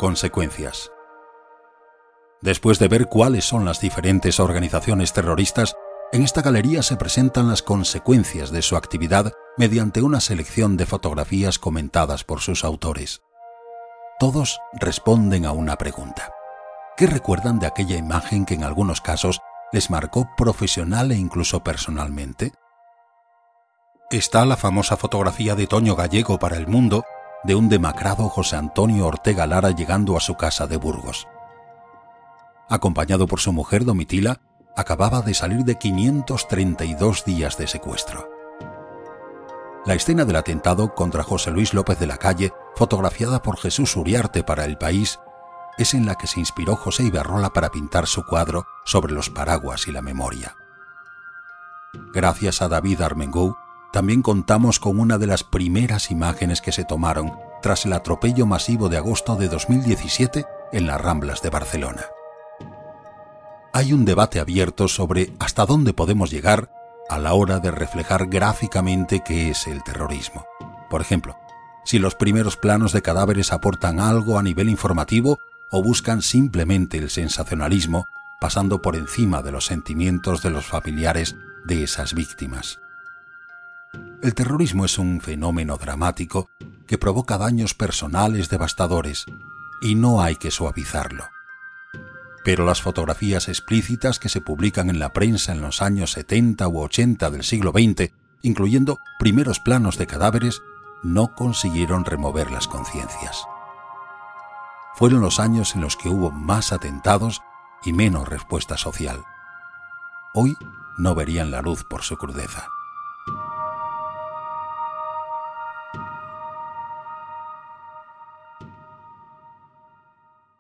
Consecuencias. Después de ver cuáles son las diferentes organizaciones terroristas, en esta galería se presentan las consecuencias de su actividad mediante una selección de fotografías comentadas por sus autores. Todos responden a una pregunta. ¿Qué recuerdan de aquella imagen que en algunos casos les marcó profesional e incluso personalmente? Está la famosa fotografía de Toño Gallego para El Mundo de un demacrado José Antonio Ortega Lara llegando a su casa de Burgos. Acompañado por su mujer Domitila, acababa de salir de 532 días de secuestro. La escena del atentado contra José Luis López de la Calle, fotografiada por Jesús Uriarte para El País, es en la que se inspiró José Ibarrola para pintar su cuadro sobre los paraguas y la memoria. Gracias a David Armengou, también contamos con una de las primeras imágenes que se tomaron tras el atropello masivo de agosto de 2017 en las Ramblas de Barcelona. Hay un debate abierto sobre hasta dónde podemos llegar a la hora de reflejar gráficamente qué es el terrorismo. Por ejemplo, si los primeros planos de cadáveres aportan algo a nivel informativo o buscan simplemente el sensacionalismo, pasando por encima de los sentimientos de los familiares de esas víctimas. El terrorismo es un fenómeno dramático que provoca daños personales devastadores y no hay que suavizarlo. Pero las fotografías explícitas que se publican en la prensa en los años 70 u 80 del siglo XX, incluyendo primeros planos de cadáveres, no consiguieron remover las conciencias. Fueron los años en los que hubo más atentados y menos respuesta social. Hoy no verían la luz por su crudeza.